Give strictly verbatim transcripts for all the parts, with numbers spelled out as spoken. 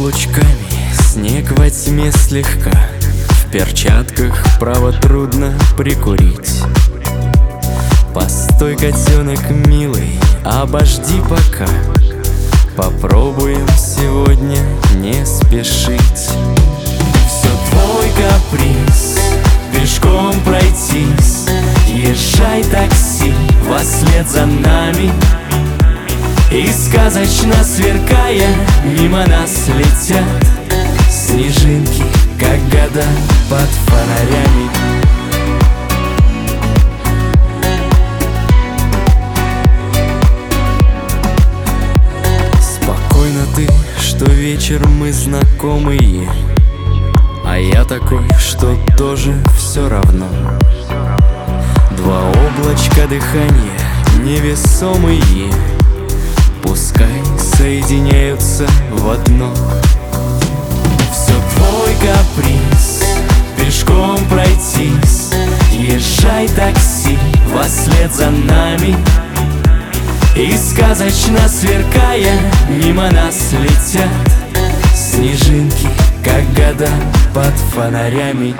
облачками, снег во тьме слегка. В перчатках право трудно прикурить. Постой, котенок милый, обожди пока. Попробуем сегодня не спешить. Все твой каприз, пешком пройтись. Езжай, такси, вослед за нами. И сказочно сверкая, мимо нас летят снежинки, как года под фонарями. Спокойно ты, что вечер мы знакомые, а я такой, что тоже все равно. Два облачка дыхания невесомые, пускай соединяются в одно. Все твой каприз, пешком пройтись. Езжай, такси, вослед за нами. И сказочно сверкая, мимо нас летят снежинки, как года под фонарями.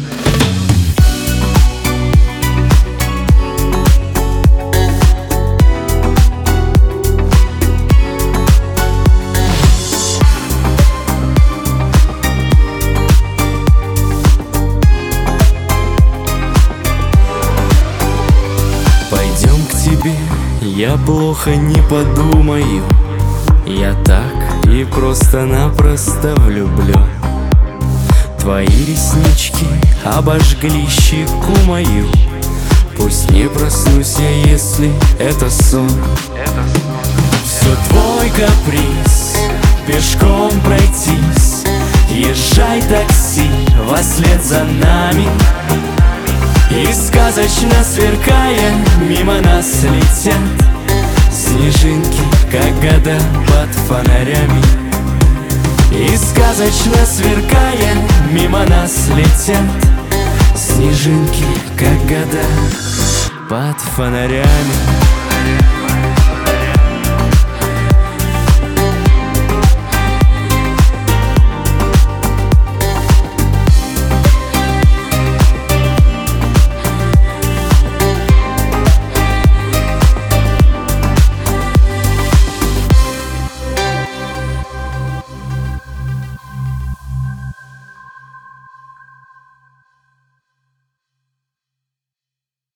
Пойдем к тебе, я плохо не подумаю. Я так и просто-напросто влюблен. Твои реснички обожгли щеку мою. Пусть не проснусь я, если это сон. Все твой каприз, пешком пройтись. Езжай, такси, вослед за нами. И сказочно сверкая, мимо нас летят снежинки, как года под фонарями. И сказочно сверкая, мимо нас летят снежинки, как года под фонарями.